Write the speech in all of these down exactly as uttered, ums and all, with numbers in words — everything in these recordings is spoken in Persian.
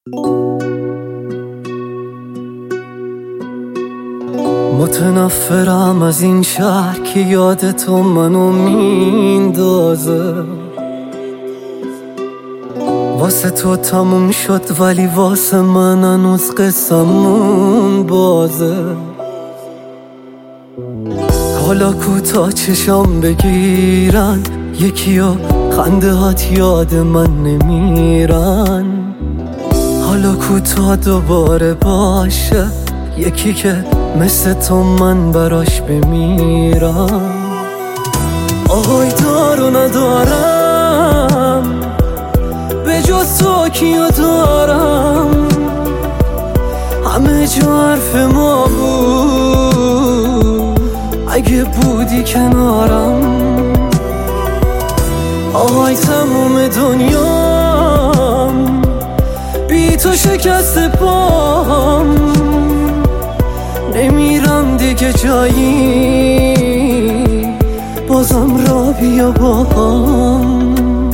متنفرم از این شهر که یاد تو منو میندازه. واسه تو تموم شد ولی واسه من هنوز قصمون بازه. حالا کوتا چشام بگیرن یکیا خنده هات یاد من نمیرن. حالا کوتا دوباره باشه یکی که مثل تو من براش بمیرم. آهای دارو ندارم به جز تو کیو دارم. همه جا حرف ما بود اگه بودی کنارم. آهای تموم دنیام بی تو شکست پام. نمیرم دیگه جایی بازم را بیا با هم.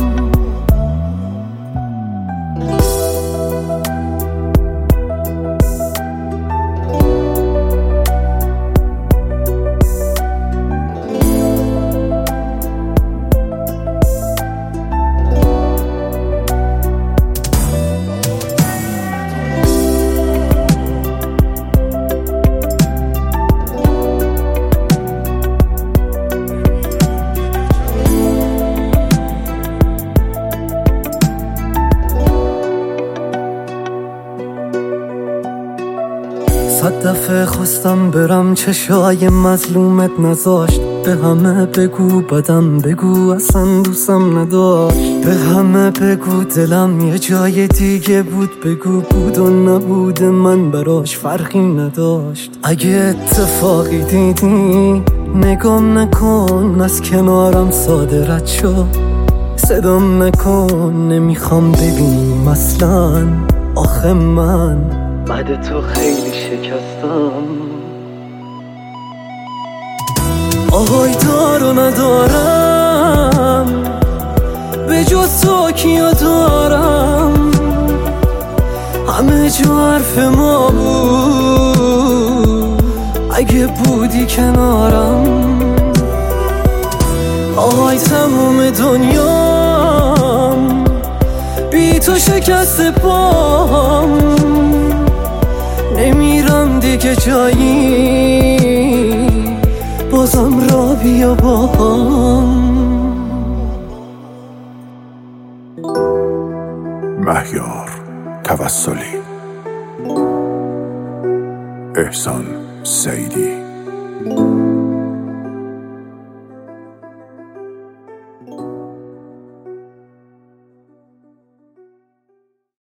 صد دفعه خواستم برم چشای مظلومت نذاشت. به همه بگو بدم بگو اصلا دوستم نداشت. به همه بگو دلم یه جای دیگه بود. بگو بود و نبود من براش فرقی نداشت. اگه اتفاقی دیدی نگام نکن از کنارم ساده رد شو. صدام نکن نمیخوام ببینیم اصلا. آخه من بعد تو خیلی شکستم. آهای دارو ندارم به جز تو کیو دارم. همه جا حرف ما بود اگه بودی کنارم. آهای تموم دنیام بی تو شکست پام. نمیرم دیگه جایی بازم را بیا با هم. مهیار توسلی، احسان سیدی.